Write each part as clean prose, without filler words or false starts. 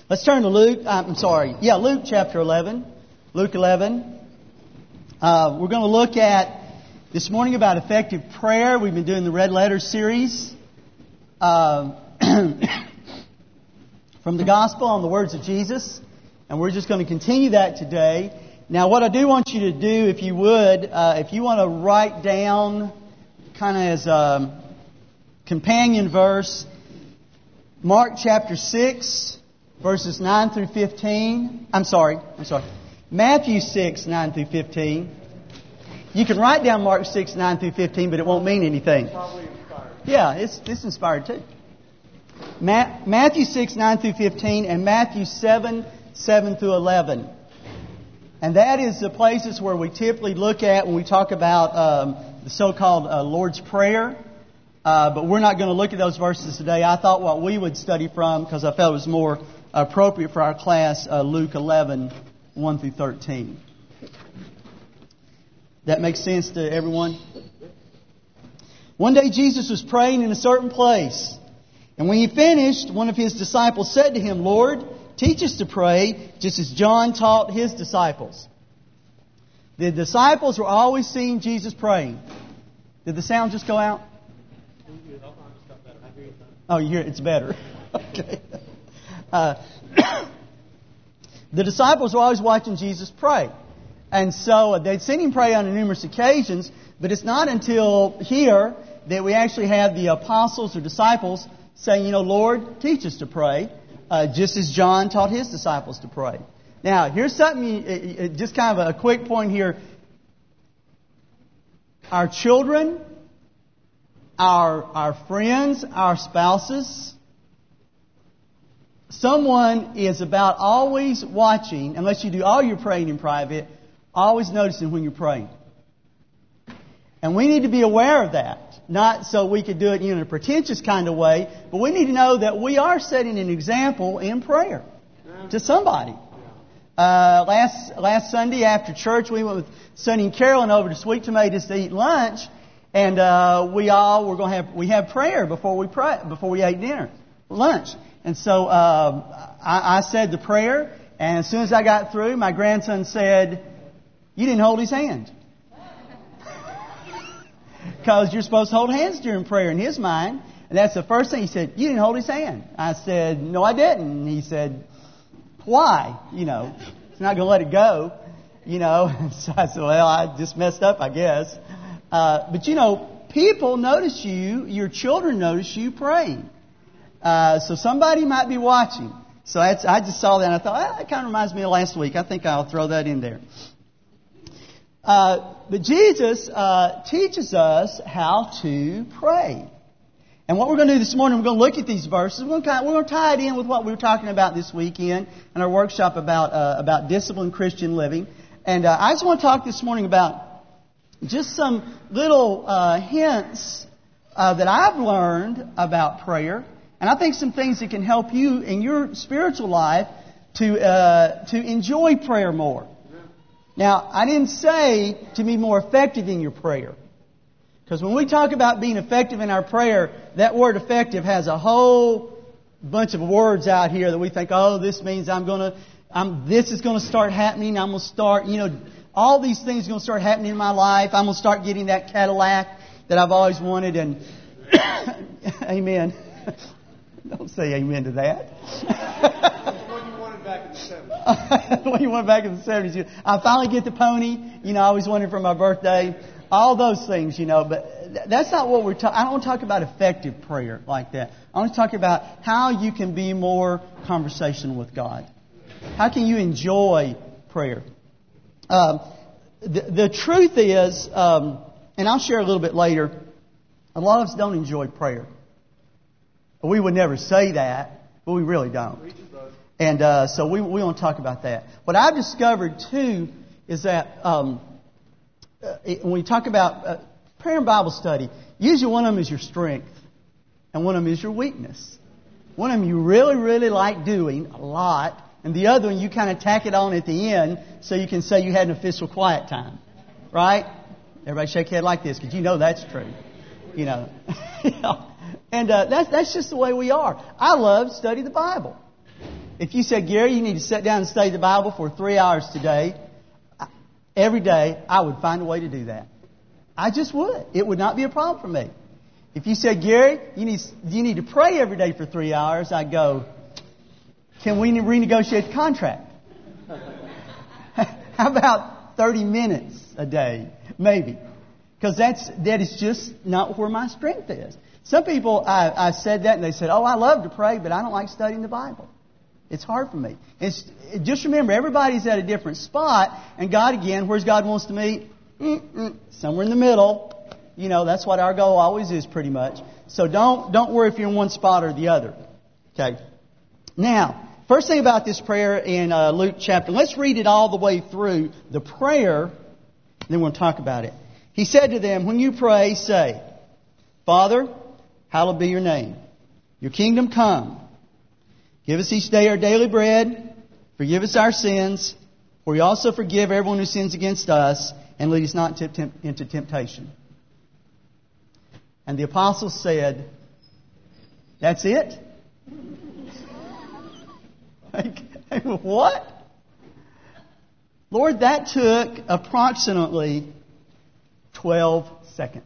Let's turn to Luke chapter 11. Luke 11. We're going to look at this morning about effective prayer. We've been doing the Red Letters series from the Gospel on the words of Jesus. And we're just going to continue that today. Now, what I do want you to do, if you would, if you want to write down kind of as a companion verse, Mark chapter 6, verses 9 through 15. Matthew 6, 9 through 15. You can write down Mark 6, 9 through 15, but it won't mean anything. Probably inspired. Yeah, it's inspired too. Matthew 6, 9 through 15, and Matthew 7, 7 through 11. And that is the places where we typically look at when we talk about the so-called Lord's Prayer. But we're not going to look at those verses today. I thought what we would study from, because I felt it was more appropriate for our class, Luke 11, 1 through 13. That makes sense to everyone? One day Jesus was praying in a certain place. And when he finished, one of his disciples said to him, "Lord, teach us to pray, just as John taught his disciples." The disciples were always seeing Jesus praying. Did the sound just go out? Oh, you hear it? It's better. Okay. The disciples were always watching Jesus pray. And so they'd seen him pray on numerous occasions, but it's not until here that we actually have the apostles or disciples saying, "Lord, teach us to pray, just as John taught his disciples to pray." Now, here's something, just kind of a quick point here. Our children, our friends, our spouses, someone is about always watching, unless you do all your praying in private, always noticing when you're praying. And we need to be aware of that. Not so we could do it in a pretentious kind of way, but we need to know that we are setting an example in prayer to somebody. Last Sunday after church, we went with Sonny and Carolyn over to Sweet Tomatoes to eat lunch, and we had prayer before we ate lunch. And so I said the prayer, and as soon as I got through, my grandson said, "You didn't hold his hand." Because you're supposed to hold hands during prayer in his mind. And that's the first thing he said, "You didn't hold his hand." I said, "No, I didn't." And he said, "Why? He's not going to let it go." So I said, "Well, I just messed up, I guess." But people notice you, your children notice you praying. So somebody might be watching. So I just saw that and I thought, that kind of reminds me of last week. I think I'll throw that in there. But Jesus teaches us how to pray. And what we're going to do this morning, we're going to look at these verses. We're going to tie it in with what we were talking about this weekend in our workshop about disciplined Christian living. And I just want to talk this morning about just some little hints that I've learned about prayer. And I think some things that can help you in your spiritual life to enjoy prayer more. Now, I didn't say to be more effective in your prayer. Because when we talk about being effective in our prayer, that word effective has a whole bunch of words out here that we think, this means this is going to start happening. I'm going to start, all these things are going to start happening in my life. I'm going to start getting that Cadillac that I've always wanted. And amen. Don't say amen to that. Back in the 70s. What you want back in the 70s. I finally get the pony. I always wanted for my birthday. All those things, But that's not what we're talking. I don't want to talk about effective prayer like that. I want to talk about how you can be more conversational with God. How can you enjoy prayer? The truth is, and I'll share a little bit later, a lot of us don't enjoy prayer. We would never say that, but we really don't. And so we want to talk about that. What I've discovered, too, is that when we talk about prayer and Bible study, usually one of them is your strength, and one of them is your weakness. One of them you really, really like doing a lot, and the other one you kind of tack it on at the end so you can say you had an official quiet time. Right? Everybody shake your head like this, because that's true. And that's just the way we are. I love to study the Bible. If you said, Gary, you need to sit down and study the Bible for 3 hours today, every day, I would find a way to do that. I just would. It would not be a problem for me. If you said, Gary, you need to pray every day for 3 hours, I'd go, can we renegotiate the contract? How about 30 minutes a day? Maybe. Because that is just not where my strength is. Some people, I said that and they said, oh, I love to pray, but I don't like studying the Bible. It's hard for me. Just remember, everybody's at a different spot. And God, again, where's God wants to meet? Somewhere in the middle. That's what our goal always is pretty much. So don't worry if you're in one spot or the other. Okay. Now, first thing about this prayer in Luke chapter, let's read it all the way through the prayer, and then we'll talk about it. He said to them, when you pray, say, Father, hallowed be your name. Your kingdom come. Give us each day our daily bread. Forgive us our sins, for we also forgive everyone who sins against us, and lead us not into temptation. And the apostles said, that's it? What? Lord, that took approximately 12 seconds.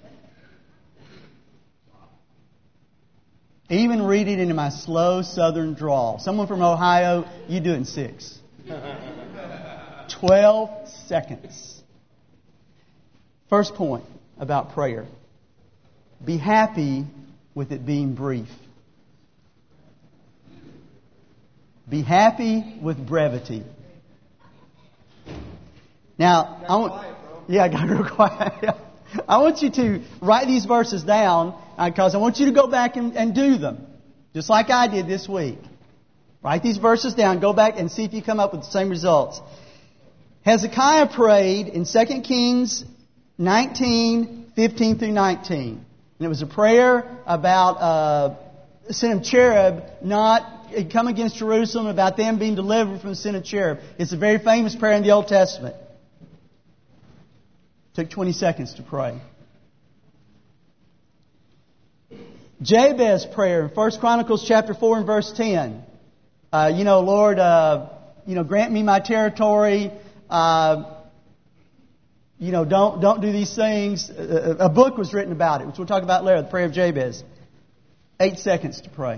Even reading it in my slow southern drawl. Someone from Ohio, you do it in 6. 12 seconds. First point about prayer. Be happy with it being brief. Be happy with brevity. Now, I got real quiet. I want you to write these verses down because I want you to go back and do them. Just like I did this week. Write these verses down. Go back and see if you come up with the same results. Hezekiah prayed in 2 Kings 19, 15 through 19. And it was a prayer about Sennacherib not come against Jerusalem, about them being delivered from Sennacherib. It's a very famous prayer in the Old Testament. Took 20 seconds to pray. Jabez's prayer in 1 Chronicles chapter 4 and verse 10. Lord, grant me my territory. Don't do these things. A book was written about it, which we'll talk about later, the prayer of Jabez. 8 seconds to pray.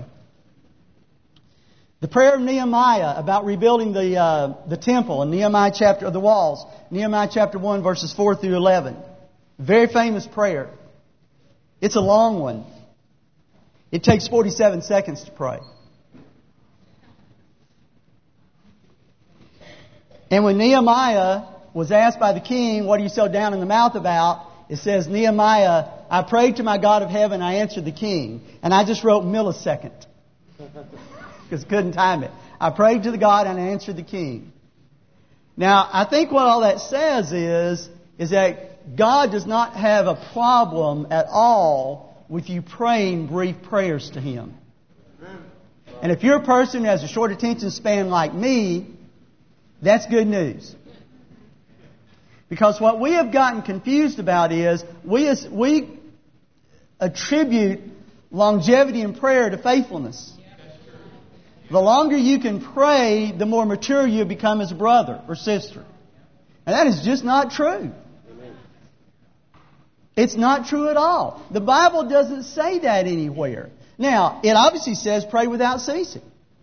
The prayer of Nehemiah about rebuilding the temple in the walls. Nehemiah chapter 1 verses 4 through 11. Very famous prayer. It's a long one. It takes 47 seconds to pray. And when Nehemiah was asked by the king, what are you so down in the mouth about? It says, Nehemiah, I prayed to my God of heaven, I answered the king. And I just wrote millisecond. Because couldn't time it. I prayed to the God and I answered the king. Now, I think what all that says is that God does not have a problem at all with you praying brief prayers to Him. And if you're a person who has a short attention span like me, that's good news. Because what we have gotten confused about is we attribute longevity in prayer to faithfulness. The longer you can pray, the more mature you become as a brother or sister. And that is just not true. It's not true at all. The Bible doesn't say that anywhere. Now, it obviously says pray without ceasing.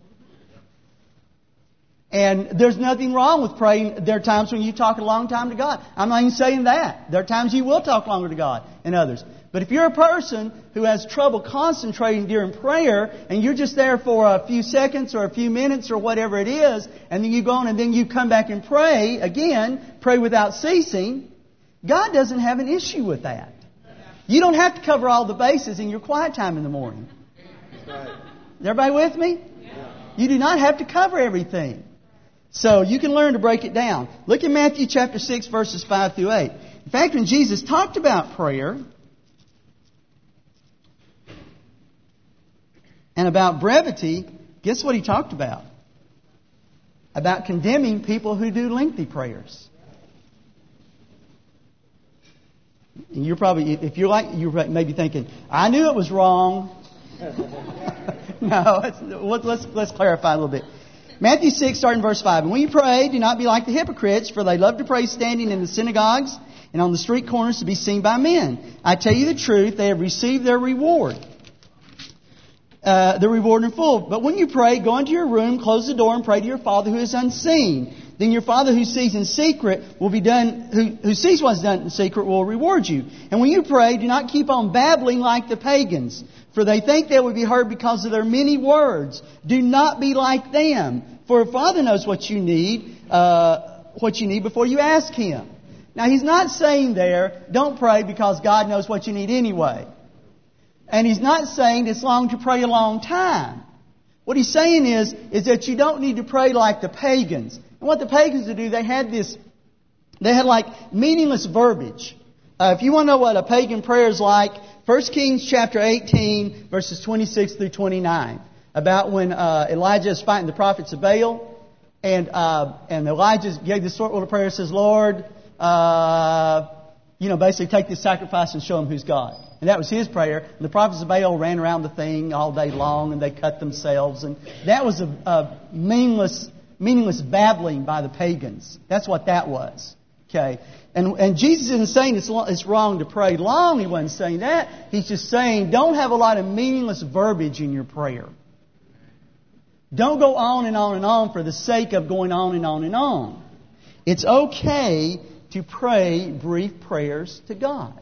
And there's nothing wrong with praying. There are times when you talk a long time to God. I'm not even saying that. There are times you will talk longer to God and others. But if you're a person who has trouble concentrating during prayer and you're just there for a few seconds or a few minutes or whatever it is, and then you go on and then you come back and pray again, pray without ceasing, God doesn't have an issue with that. You don't have to cover all the bases in your quiet time in the morning. Is everybody with me? You do not have to cover everything. So you can learn to break it down. Look at Matthew chapter 6 verses 5 through 8. In fact, when Jesus talked about prayer and about brevity, guess what He talked about? About condemning people who do lengthy prayers. And you're probably, if you're like, you may be thinking, I knew it was wrong. No, let's clarify a little bit. Matthew 6, starting verse 5. And when you pray, do not be like the hypocrites, for they love to pray standing in the synagogues and on the street corners to be seen by men. I tell you the truth, they have received their reward. The reward in full. But when you pray, go into your room, close the door, and pray to your Father who is unseen. Then your Father who sees in secret will be done. Who sees what's done in secret will reward you. And when you pray, do not keep on babbling like the pagans, for they think they will be heard because of their many words. Do not be like them, for your Father knows what you need before you ask Him. Now, He's not saying there, don't pray because God knows what you need anyway. And He's not saying it's long to pray a long time. What He's saying is that you don't need to pray like the pagans. And what the pagans would do, they had like meaningless verbiage. If you want to know what a pagan prayer is like, 1 Kings chapter 18, verses 26 through 29. About when Elijah is fighting the prophets of Baal. And Elijah gave this short little prayer. It says, Lord, basically take this sacrifice and show them who's God. And that was his prayer. And the prophets of Baal ran around the thing all day long and they cut themselves. And that was a meaningless babbling by the pagans. That's what that was. Okay. And Jesus isn't saying it's wrong to pray long. He wasn't saying that. He's just saying don't have a lot of meaningless verbiage in your prayer. Don't go on and on and on for the sake of going on and on and on. It's okay to pray brief prayers to God.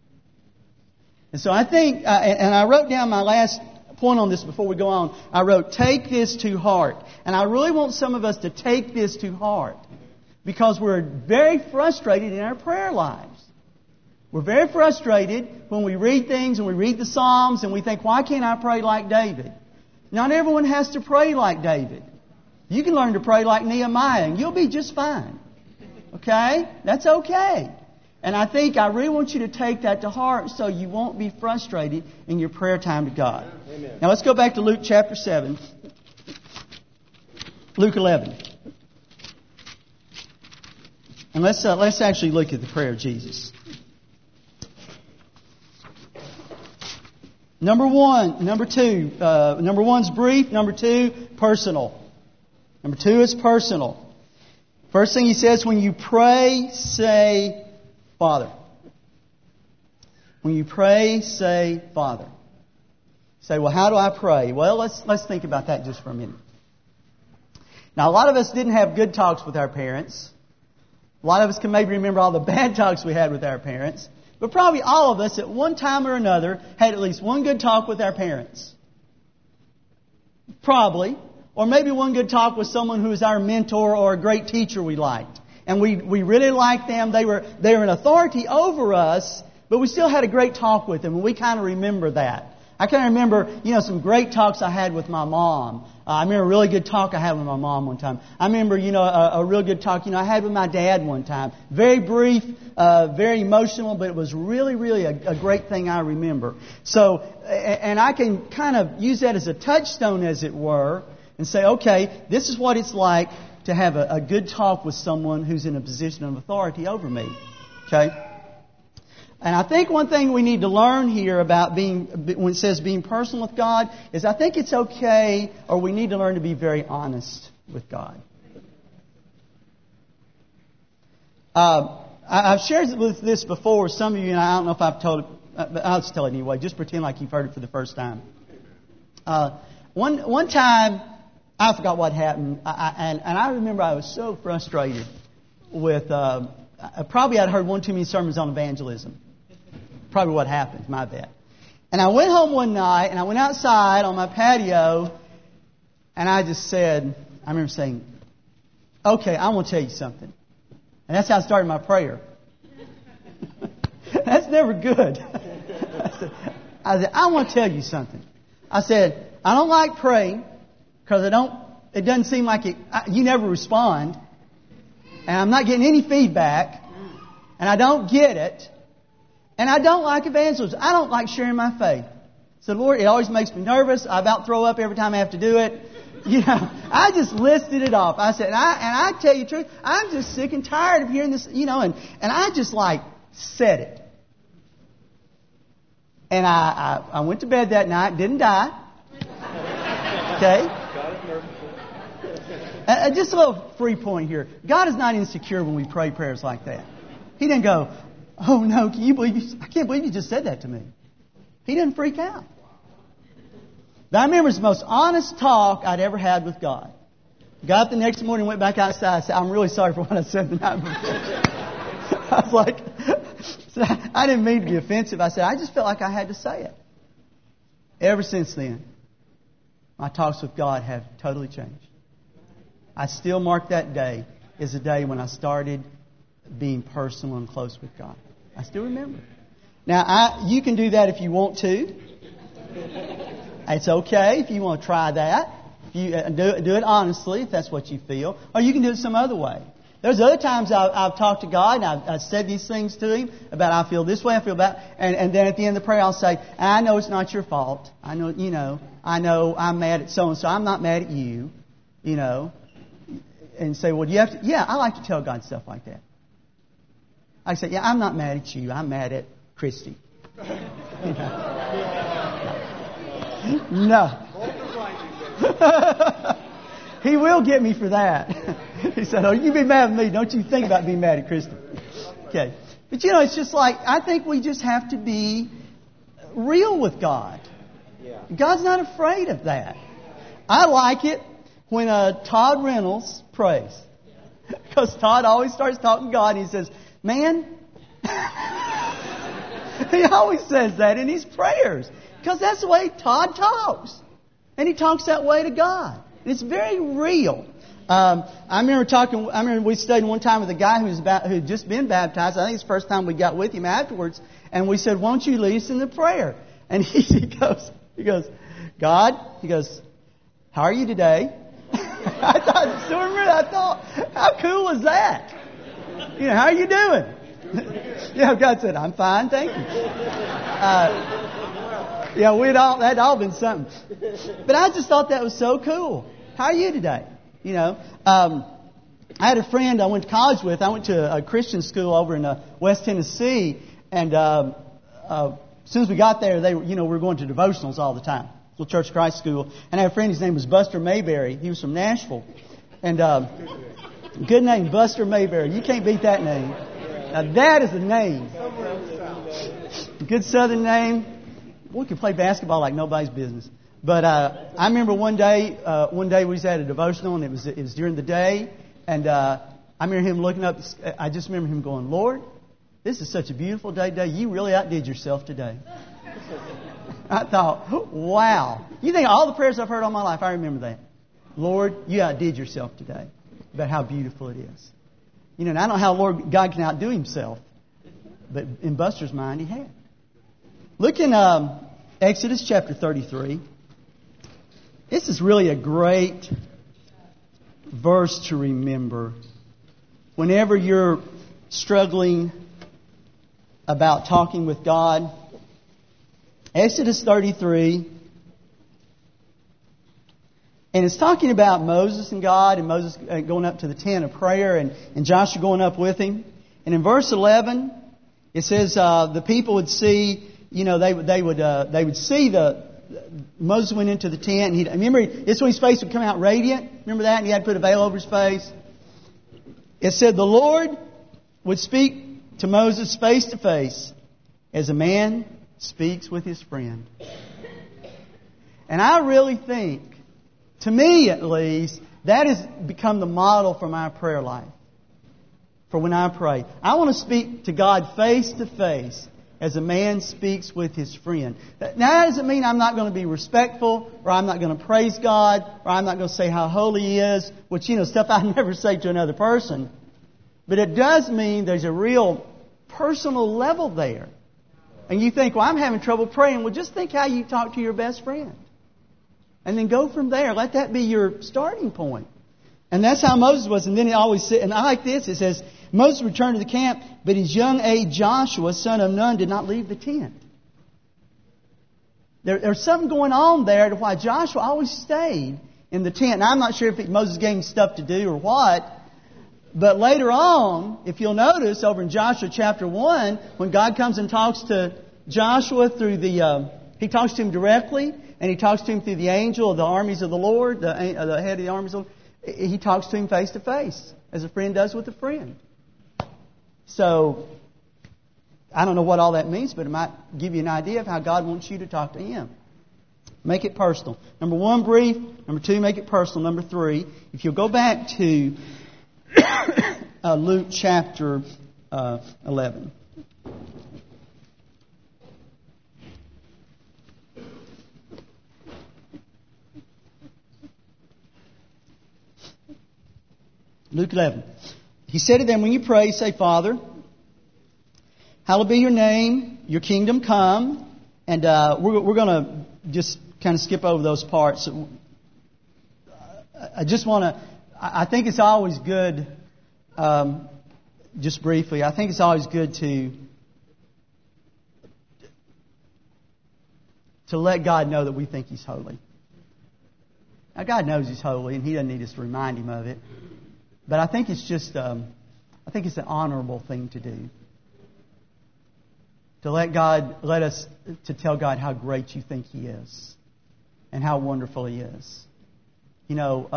And so I think, and I wrote down my last point on this before we go on. I wrote, take this to heart. And I really want some of us to take this to heart. Because we're very frustrated in our prayer lives. We're very frustrated when we read things and we read the Psalms and we think, why can't I pray like David? Not everyone has to pray like David. You can learn to pray like Nehemiah and you'll be just fine. Okay? That's okay. And I really want you to take that to heart so you won't be frustrated in your prayer time to God. Amen. Now let's go back to Luke chapter 7. Luke 11. And let's actually look at the prayer of Jesus. Number one's brief. Number two, personal. Number two is personal. First thing he says, when you pray, say, Father. When you pray, say, Father. You say, well, how do I pray? Well, let's think about that just for a minute. Now, a lot of us didn't have good talks with our parents. A lot of us can maybe remember all the bad talks we had with our parents. But probably all of us at one time or another had at least one good talk with our parents. Probably. Or maybe one good talk with someone who was our mentor or a great teacher we liked. And we really liked them. They were an authority over us, but we still had a great talk with them. And we kind of remember that. I can remember, some great talks I had with my mom. I remember a really good talk I had with my mom one time. I remember, a real good talk, I had with my dad one time. Very brief, very emotional, but it was really, really a great thing I remember. So, and I can kind of use that as a touchstone, as it were, and say, okay, this is what it's like to have a good talk with someone who's in a position of authority over me. Okay? And I think one thing we need to learn here about when it says being personal with God, is I think it's okay, or we need to learn to be very honest with God. I've shared this before with some of you, and I don't know if I've told it, but I'll just tell it anyway. Just pretend like you've heard it for the first time. One time, I forgot what happened, and I remember I was so frustrated with, probably I'd heard one too many sermons on evangelism. Probably what happened, my bad. And I went home one night, and I went outside on my patio, and I remember saying, okay, I want to tell you something. And that's how I started my prayer. That's never good. I said, I want to tell you something. I said, I don't like praying, because it doesn't seem like you never respond, and I'm not getting any feedback, and I don't get it. And I don't like evangelism. I don't like sharing my faith. So, Lord, it always makes me nervous. I about throw up every time I have to do it. I just listed it off. I said, and I tell you the truth, I'm just sick and tired of hearing this, and I just said it. And I went to bed that night, didn't die. Okay? Just a little free point here. God is not insecure when we pray prayers like that. He didn't go, "Oh no, I can't believe you just said that to me." He didn't freak out. But I remember it's the most honest talk I'd ever had with God. Got up the next morning, went back outside. I said, "I'm really sorry for what I said the night before." I was like, I didn't mean to be offensive. I said, I just felt like I had to say it. Ever since then, my talks with God have totally changed. I still mark that day as a day when I started being personal and close with God. I still remember. Now, you can do that if you want to. It's okay if you want to try that. If you do it honestly, if that's what you feel. Or you can do it some other way. There's other times I've talked to God and I've said these things to Him about I feel this way, I feel that. And then at the end of the prayer I'll say, I know it's not your fault. I know I'm mad at so-and-so. I'm not mad at you. And say, well, you have to, I like to tell God stuff like that. I say, I'm not mad at you. I'm mad at Christy. No. He will get me for that. He said, "Oh, you be mad at me. Don't you think about being mad at Christy." Okay. But it's just like, I think we just have to be real with God. Yeah. God's not afraid of that. I like it when Todd Reynolds prays. Because Todd always starts talking to God and he says, "Man," he always says that in his prayers. Because that's the way Todd talks. And he talks that way to God. And it's very real. I remember we stayed one time with a guy who had just been baptized. I think it's the first time we got with him afterwards. And we said, "Won't you lead us in the prayer?" And he goes, "God," he goes, "how are you today?" I still remember that. I thought, how cool is that? How are you doing? God said, "I'm fine, thank you." That'd all been something. But I just thought that was so cool. How are you today? I had a friend I went to college with. I went to a Christian school over in West Tennessee, and as soon as we got there, we were going to devotionals all the time. Little Church of Christ school. And I had a friend. His name was Buster Mayberry. He was from Nashville, and good name, Buster Mayberry. You can't beat that name. Now that is a name. Good Southern name. We could play basketball like nobody's business. But I remember one day we was at a devotional, and it was during the day, and I remember him looking up. I just remember him going, "Lord, this is such a beautiful day today. You really outdid yourself today." I thought, wow. You think all the prayers I've heard all my life, I remember that. "Lord, you outdid yourself today." About how beautiful it is. And I don't know how God can outdo Himself, but in Buster's mind, He had. Look in Exodus chapter 33. This is really a great verse to remember whenever you're struggling about talking with God. Exodus 33. And it's talking about Moses and God, and Moses going up to the tent of prayer, and Joshua going up with him. And in verse 11, it says the people would see, they would see Moses went into the tent, and remember, this when his face would come out radiant. Remember that? And he had to put a veil over his face. It said the Lord would speak to Moses face to face as a man speaks with his friend. And I really think, to me at least, that has become the model for my prayer life. For when I pray, I want to speak to God face to face as a man speaks with his friend. Now, that doesn't mean I'm not going to be respectful, or I'm not going to praise God, or I'm not going to say how holy He is, which, stuff I never say to another person. But it does mean there's a real personal level there. And you think, well, I'm having trouble praying. Well, just think how you talk to your best friend. And then go from there. Let that be your starting point. And that's how Moses was. And then it always said, and I like this, it says, Moses returned to the camp, but his young aide Joshua, son of Nun, did not leave the tent. There's something going on there to why Joshua always stayed in the tent. And I'm not sure if Moses gave him stuff to do or what. But later on, if you'll notice, over in Joshua chapter 1, when God comes and talks to Joshua through He talks to him directly, and He talks to him through the angel of the armies of the Lord, the head of the armies of the Lord. He talks to him face to face, as a friend does with a friend. So, I don't know what all that means, but it might give you an idea of how God wants you to talk to Him. Make it personal. Number 1, brief. Number 2, make it personal. Number 3, if you'll go back to Luke chapter 11. Luke 11. He said to them, when you pray, say, Father, hallowed be your name, your kingdom come. And we're going to just kind of skip over those parts. I just want to, I think it's always good, just briefly, I think it's always good to let God know that we think He's holy. Now, God knows He's holy, and He doesn't need us to remind Him of it. But I think it's just, I think it's an honorable thing to do. To to tell God how great you think He is. And how wonderful He is. You know,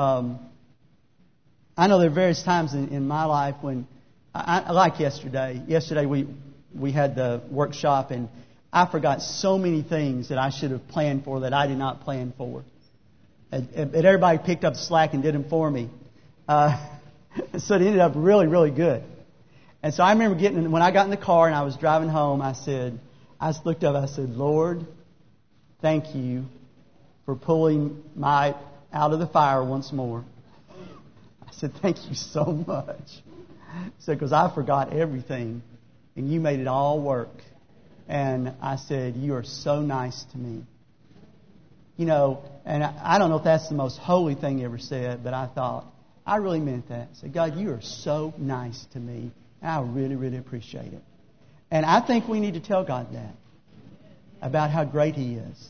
I know there are various times in my life when, like yesterday. Yesterday we had the workshop, and I forgot so many things that I should have planned for that I did not plan for. And everybody picked up the slack and did them for me. So it ended up really, really good. And so I remember when I got in the car and I was driving home, I just looked up, I said, Lord, thank you for pulling my out of the fire once more. I said, thank you so much. I said, because I forgot everything and you made it all work. And I said, you are so nice to me. You know, and I don't know if that's the most holy thing you ever said, but I thought, I really meant that. I said, God, you are so nice to me. And I really, really appreciate it. And I think we need to tell God that, about how great He is.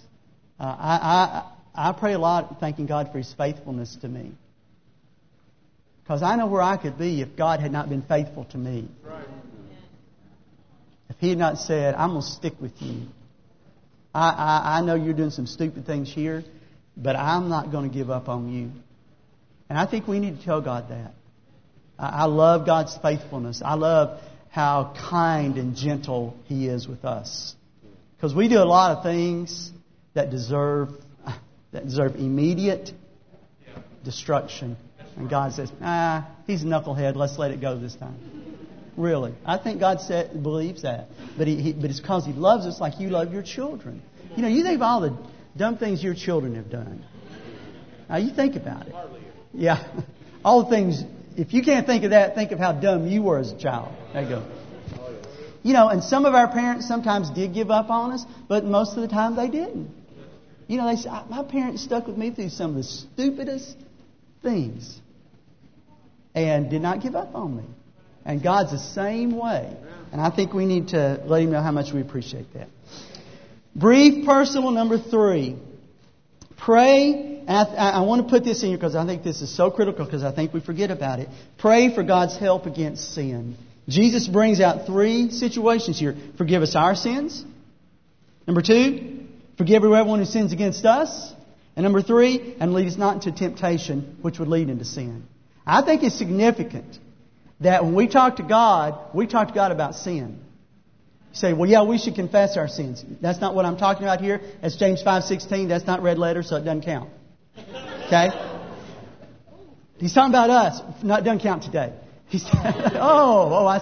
I pray a lot thanking God for His faithfulness to me. Because I know where I could be if God had not been faithful to me. Right. If He had not said, I'm going to stick with you. I know you're doing some stupid things here, but I'm not going to give up on you. And I think we need to tell God that. I love God's faithfulness. I love how kind and gentle He is with us. Because we do a lot of things that deserve immediate destruction. And God says, he's a knucklehead, let's let it go this time. Really. I think God believes that. But it's because He loves us like you love your children. You know, you think of all the dumb things your children have done. Now, you think about it. Yeah. All the things, if you can't think of that, think of how dumb you were as a child. There you go. You know, and some of our parents sometimes did give up on us, but most of the time they didn't. You know, they say, my parents stuck with me through some of the stupidest things and did not give up on me. And God's the same way. And I think we need to let Him know how much we appreciate that. Brief, personal, number 3. Pray. And I want to put this in here because I think this is so critical because I think we forget about it. Pray for God's help against sin. Jesus brings out 3 situations here. Forgive us our sins. Number 2, forgive everyone who sins against us. And number 3, and lead us not into temptation, which would lead into sin. I think it's significant that when we talk to God about sin. You say, well, yeah, we should confess our sins. That's not what I'm talking about here. That's James 5:16. That's not red letter, so it doesn't count. Okay? He's talking about us. No, it doesn't count today. He's I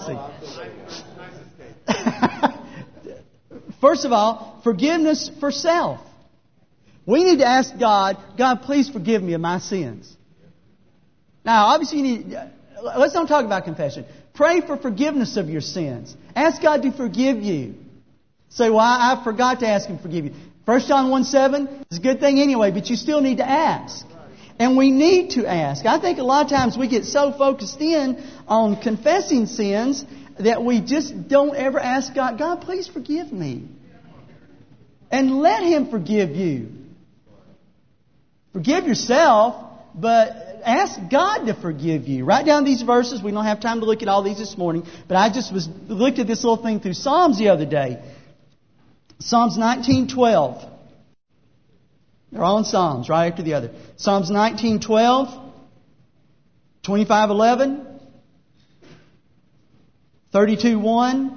see. First of all, forgiveness for self. We need to ask God, please forgive me of my sins. Now, obviously, let's don't talk about confession. Pray for forgiveness of your sins. Ask God to forgive you. Say, well, I forgot to ask Him to forgive you. 1 John 1:7 is a good thing anyway, but you still need to ask. And we need to ask. I think a lot of times we get so focused in on confessing sins that we just don't ever ask God, please forgive me. And let Him forgive you. Forgive yourself, but ask God to forgive you. Write down these verses. We don't have time to look at all these this morning, but I just looked at this little thing through Psalms the other day. Psalms 19:12. They're all in Psalms, right after the other. Psalms 19:12. 25:11, 32:1,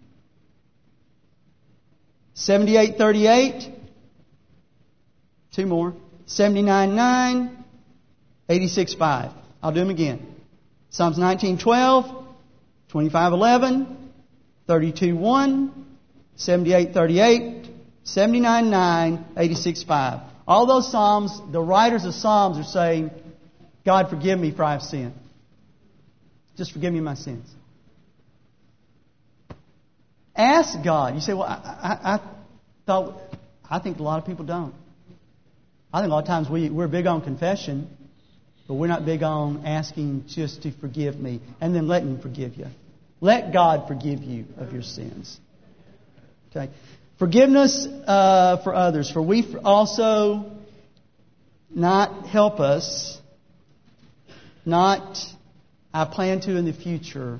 78:38, two more, 79:9, 86:5. I'll do them again. Psalms 19:12, 25:11, 32:1, 78:38, 79:9, 86:5. All those Psalms, the writers of Psalms are saying, God, forgive me for I have sinned. Just forgive me my sins. Ask God. You say, well, I think a lot of people don't. I think a lot of times we're big on confession, but we're not big on asking just to forgive me and then letting Him forgive you. Let God forgive you of your sins. Okay. Forgiveness for others. For we also not help us, not I plan to in the future.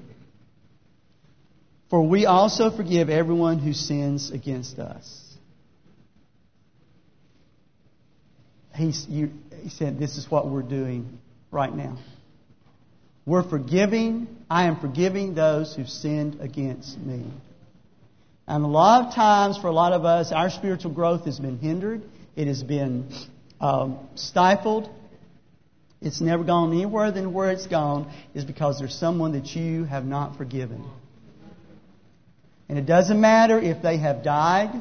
For we also forgive everyone who sins against us. He said this is what we're doing right now. We're forgiving. I am forgiving those who've sinned against me. And a lot of times for a lot of us, our spiritual growth has been hindered. It has been stifled. It's never gone anywhere than where it's gone is because there's someone that you have not forgiven. And it doesn't matter if they have died.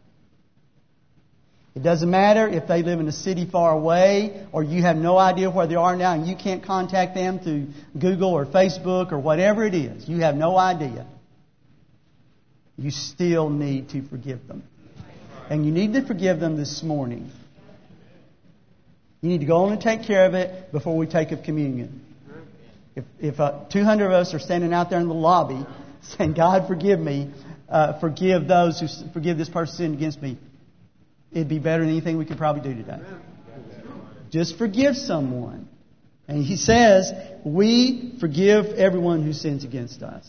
It doesn't matter if they live in a city far away or you have no idea where they are now and you can't contact them through Google or Facebook or whatever it is. You have no idea. You still need to forgive them. And you need to forgive them this morning. You need to go on and take care of it before we take of communion. If 200 of us are standing out there in the lobby saying, God, forgive me, forgive this person sinned against me, it'd be better than anything we could probably do today. Just forgive someone. And he says, we forgive everyone who sins against us.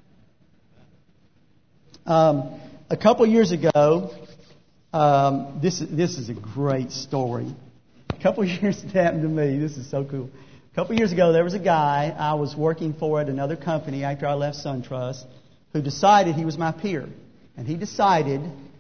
A couple years ago, this is a great story. A couple years it happened to me. This is so cool. A couple years ago, there was a guy I was working for at another company after I left SunTrust who decided he was my peer. And he decided,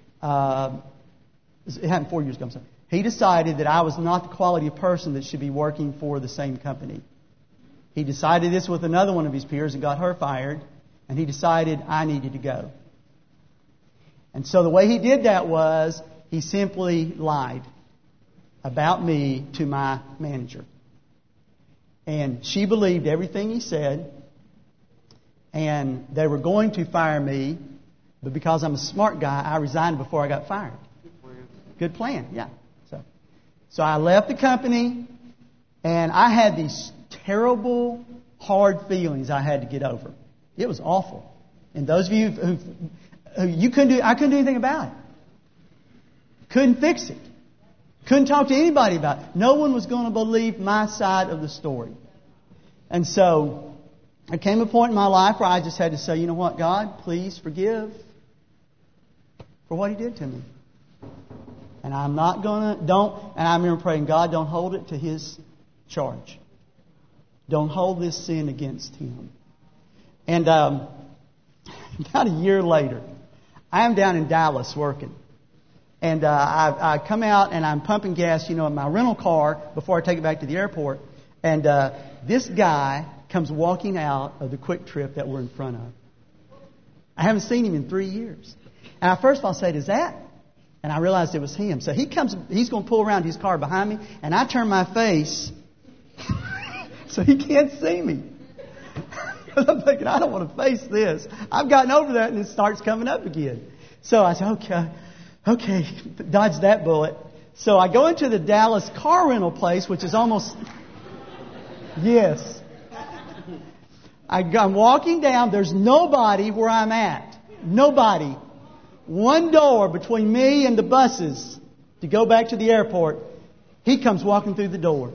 it happened 4 years ago, I'm sorry. He decided that I was not the quality of person that should be working for the same company. He decided this with another one of his peers and got her fired. And he decided I needed to go. And so the way he did that was he simply lied about me to my manager. And she believed everything he said. And they were going to fire me. But because I'm a smart guy, I resigned before I got fired. Good plan, yeah. So I left the company. And I had these terrible, hard feelings I had to get over. It was awful. And those of you who I couldn't do anything about it. Couldn't fix it. Couldn't talk to anybody about it. No one was going to believe my side of the story. And so there came a point in my life where I just had to say, you know what, God, please forgive for what He did to me. And I'm not going to, and I remember praying, God, don't hold it to His charge. Don't hold this sin against Him. And about a year later, I am down in Dallas working. And I come out and I'm pumping gas, in my rental car before I take it back to the airport. And this guy comes walking out of the Quick Trip that we're in front of. I haven't seen him in 3 years. And I first of all said, is that? And I realized it was him. So he's going to pull around his car behind me. And I turn my face so he can't see me. Because I'm thinking, I don't want to face this. I've gotten over that and it starts coming up again. So I said, okay, dodge that bullet. So I go into the Dallas car rental place, which is almost, yes. I'm walking down. There's nobody where I'm at. Nobody. One door between me and the buses to go back to the airport. He comes walking through the door.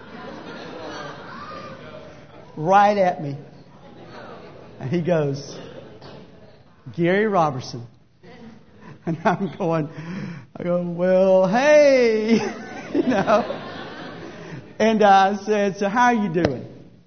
Right at me. And he goes, Gary Robertson. And I go, well, hey, And I said, so how are you doing?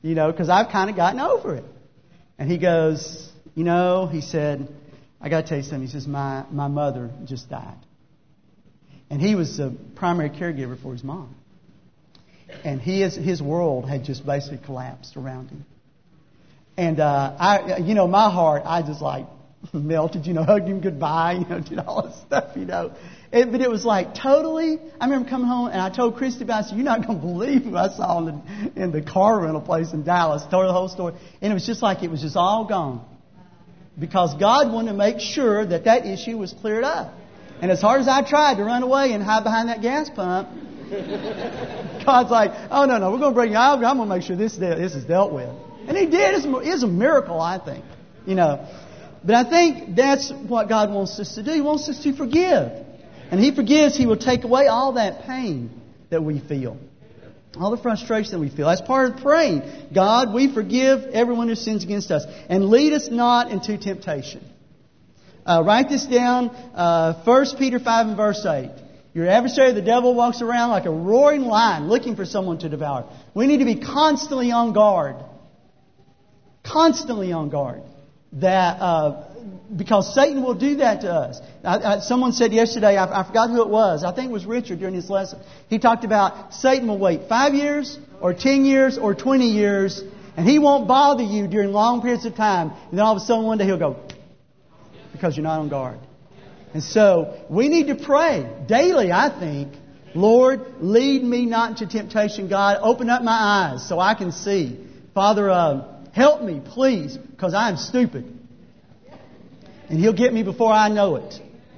because I've kind of gotten over it. And he goes, he said, I got to tell you something. He says, my mother just died. And he was the primary caregiver for his mom. And his world had just basically collapsed around him. And my heart, I just like melted, hugged him goodbye, did all this stuff, But it was like totally, I remember coming home and I told Christy about it. I said, you're not going to believe who I saw in the car rental place in Dallas. Told her the whole story. And it was just like it was just all gone. Because God wanted to make sure that issue was cleared up. And as hard as I tried to run away and hide behind that gas pump, God's like, oh, no, we're going to bring you out. I'm going to make sure this is dealt with. And He did. It's a miracle, I think. But I think that's what God wants us to do. He wants us to forgive. And He forgives. He will take away all that pain that we feel. All the frustration that we feel. That's part of praying. God, we forgive everyone who sins against us. And lead us not into temptation. Write this down. 1 Peter 5 and verse 8. Your adversary, the devil, walks around like a roaring lion looking for someone to devour. We need to be constantly on guard. Constantly on guard. Because Satan will do that to us. Someone said yesterday, I forgot who it was. I think it was Richard during his lesson. He talked about Satan will wait 5 years or 10 years or 20 years. And he won't bother you during long periods of time. And then all of a sudden one day he'll go, because you're not on guard. And so we need to pray daily, I think. Lord, lead me not into temptation. God, open up my eyes so I can see. Father, help me, please, because I am stupid. And He'll get me before I know it.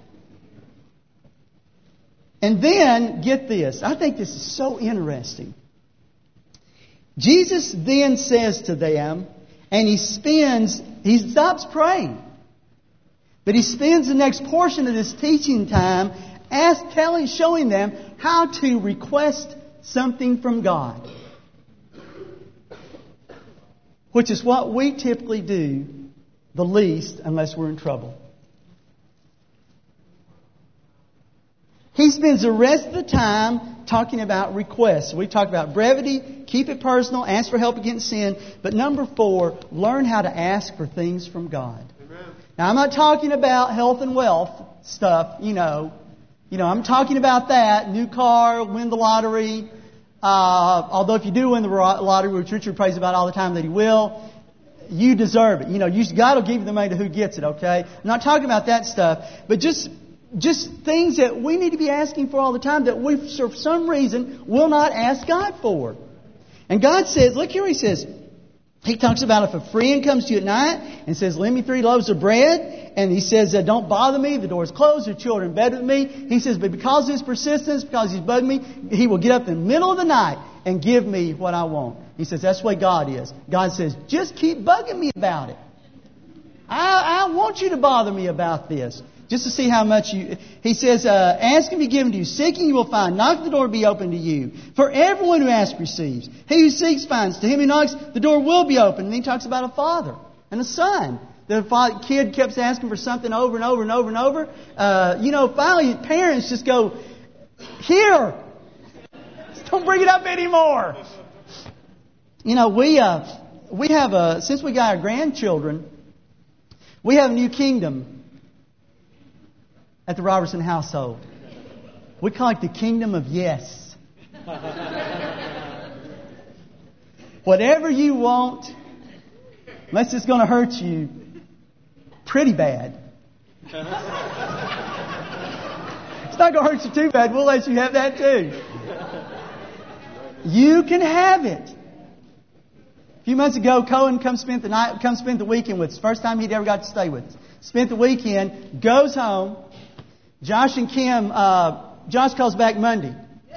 And then, get this. I think this is so interesting. Jesus then says to them, and He stops praying. But He spends the next portion of this teaching time showing them how to request something from God. Which is what we typically do the least unless we're in trouble. He spends the rest of the time talking about requests. We talked about brevity, keep it personal, ask for help against sin. But number 4, learn how to ask for things from God. Amen. Now, I'm not talking about health and wealth stuff, I'm talking about that. New car, win the lottery. Although if you do win the lottery, which Richard prays about all the time that he will, you deserve it. God will give you the money to who gets it, okay? I'm not talking about that stuff. But just things that we need to be asking for all the time that we, for some reason, will not ask God for. And God says, look here, He says, He talks about if a friend comes to you at night and says, lend me 3 loaves of bread. And He says, don't bother me. The door's closed. Your children in bed with me. He says, but because of his persistence, because he's bugging me, he will get up in the middle of the night and give me what I want. He says, that's the way God is. God says, just keep bugging me about it. I want you to bother me about this. Just to see how much you... He says, ask and be given to you. Seeking you will find. Knock, the door will be open to you. For everyone who asks receives. He who seeks finds. To him who knocks, the door will be open. And he talks about a father and a son. The kid kept asking for something over and over and over and over. Finally parents just go, here! Don't bring it up anymore. We have since we got our grandchildren, we have a new kingdom at the Robertson household. We call it the kingdom of yes. Whatever you want, unless it's going to hurt you pretty bad. It's not going to hurt you too bad. We'll let you have that too. You can have it. A few months ago, Cohen come spend the weekend with us. First time he'd ever got to stay with us. Spent the weekend, goes home. Josh and Kim, Josh calls back Monday.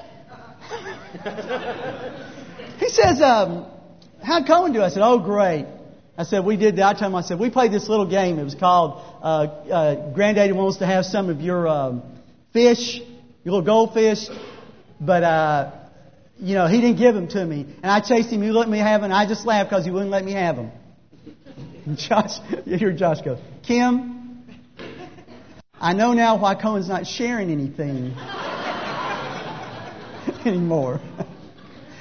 He says, how'd Cohen do? I said, oh, great. I said, we did that. I told him, I said, we played this little game. It was called, Granddaddy wants to have some of your fish, your little goldfish. But, he didn't give them to me. And I chased him. He let me have them. And I just laughed because he wouldn't let me have them. And you hear Josh go, Kim, I know now why Cohen's not sharing anything anymore.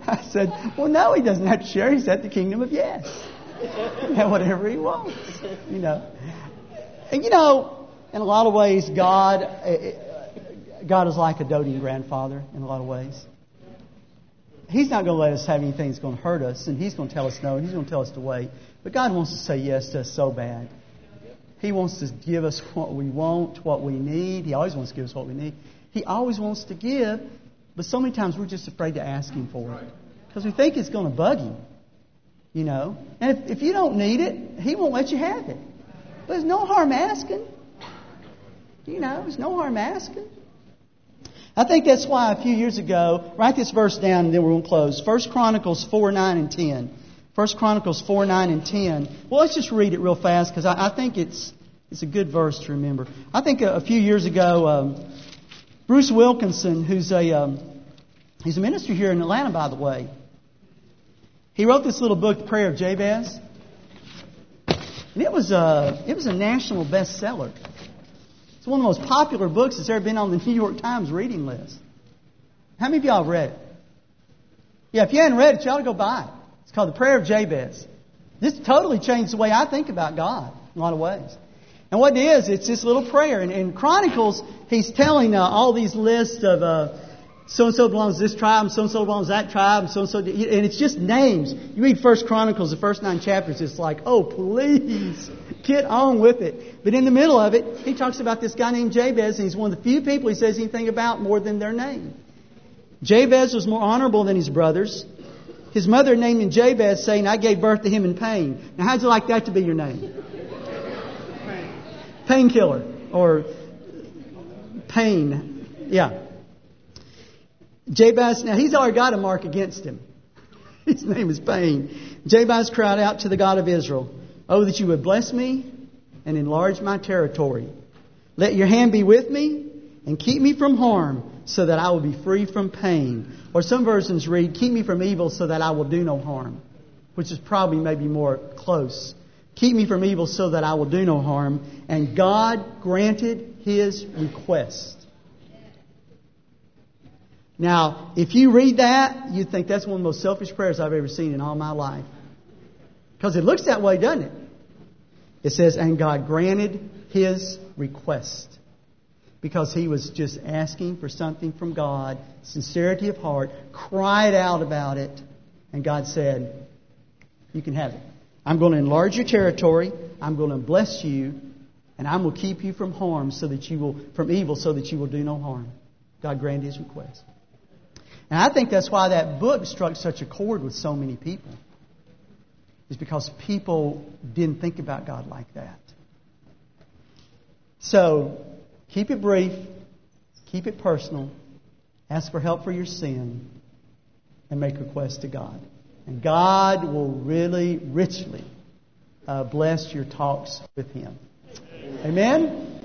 I said, well, no, he doesn't have to share. He's at the kingdom of yes. And whatever he wants, you know. And, you know, in a lot of ways, God is like a doting grandfather in a lot of ways. He's not going to let us have anything that's going to hurt us, and He's going to tell us no, and He's going to tell us to wait. But God wants to say yes to us so bad. He wants to give us what we want, what we need. He always wants to give us what we need. He always wants to give, but so many times we're just afraid to ask Him for it because we think it's going to bug Him. You know, and if you don't need it, He won't let you have it. But there's no harm asking. You know, there's no harm asking. I think that's why a few years ago, write this verse down and then we're going to close. 1 Chronicles 4, 9, and 10. 1 Chronicles 4, 9, and 10. Well, let's just read it real fast because I think it's a good verse to remember. I think a few years ago, Bruce Wilkinson, he's a minister here in Atlanta, by the way. He wrote this little book, The Prayer of Jabez. And it was a national bestseller. It's one of the most popular books that's ever been on the New York Times reading list. How many of y'all have read it? Yeah, if you haven't read it, you ought to go buy it. It's called The Prayer of Jabez. This totally changed the way I think about God in a lot of ways. And what it is, it's this little prayer. And in Chronicles, he's telling all these lists of so-and-so belongs to this tribe, so-and-so belongs to that tribe, so-and-so... And it's just names. You read 1 Chronicles, the first 9 chapters, it's like, oh, please, get on with it. But in the middle of it, he talks about this guy named Jabez, and he's one of the few people he says anything about more than their name. Jabez was more honorable than his brothers. His mother named him Jabez, saying, I gave birth to him in pain. Now, how'd you like that to be your name? Painkiller, or pain. Yeah. Jabez, now he's already got a mark against him. His name is Pain. Jabez cried out to the God of Israel, oh, that you would bless me and enlarge my territory. Let your hand be with me and keep me from harm so that I will be free from pain. Or some versions read, keep me from evil so that I will do no harm, which is probably maybe more close. Keep me from evil so that I will do no harm. And God granted his request. Now, if you read that, you think that's one of the most selfish prayers I've ever seen in all my life. Because it looks that way, doesn't it? It says, and God granted his request. Because he was just asking for something from God, sincerity of heart, cried out about it, and God said, you can have it. I'm going to enlarge your territory, I'm going to bless you, and I will keep you from harm from evil so that you will do no harm. God granted his request. And I think that's why that book struck such a chord with so many people. It's because people didn't think about God like that. So, keep it brief, keep it personal, ask for help for your sin, and make requests to God. And God will really, richly bless your talks with him. Amen?